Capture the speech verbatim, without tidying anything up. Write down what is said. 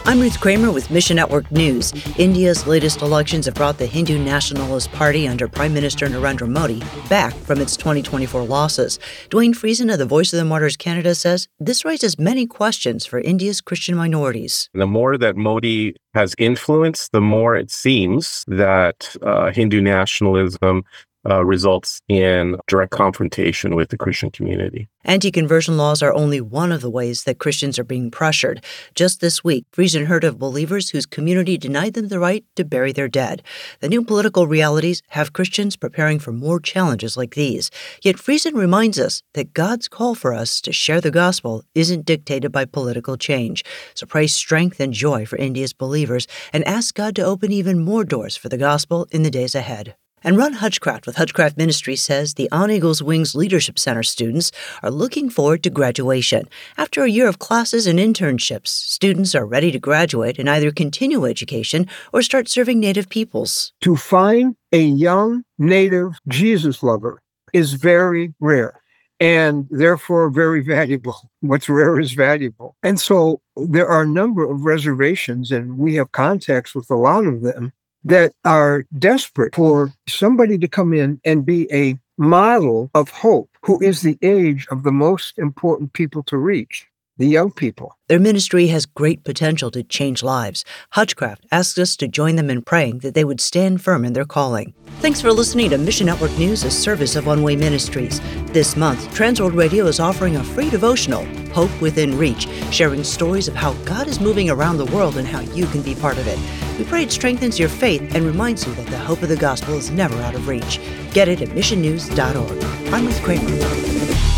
I'm Ruth Kramer with Mission Network News. India's latest elections have brought the Hindu Nationalist Party under Prime Minister Narendra Modi back from its twenty twenty-four losses. Dwayne Friesen of the Voice of the Martyrs Canada says this raises many questions for India's Christian minorities. The more that Modi has influence, the more it seems that uh, Hindu nationalism Uh, results in direct confrontation with the Christian community. Anti-conversion laws are only one of the ways that Christians are being pressured. Just this week, Friesen heard of believers whose community denied them the right to bury their dead. The new political realities have Christians preparing for more challenges like these. Yet Friesen reminds us that God's call for us to share the gospel isn't dictated by political change. So pray strength and joy for India's believers and ask God to open even more doors for the gospel in the days ahead. And Ron Hutchcraft with Hutchcraft Ministries says the On Eagles Wings Leadership Center students are looking forward to graduation. After a year of classes and internships, students are ready to graduate and either continue education or start serving Native peoples. To find a young Native Jesus lover is very rare and therefore very valuable. What's rare is valuable. And so there are a number of reservations, and we have contacts with a lot of them, that are desperate for somebody to come in and be a model of hope, who is the age of the most important people to reach, the young people. Their ministry has great potential to change lives. Hutchcraft asks us to join them in praying that they would stand firm in their calling. Thanks for listening to Mission Network News, a service of One Way Ministries. This month, Transworld Radio is offering a free devotional, Hope Within Reach, sharing stories of how God is moving around the world and how you can be part of it. We pray it strengthens your faith and reminds you that the hope of the gospel is never out of reach. Get it at mission news dot org. I'm Ruth Kramer.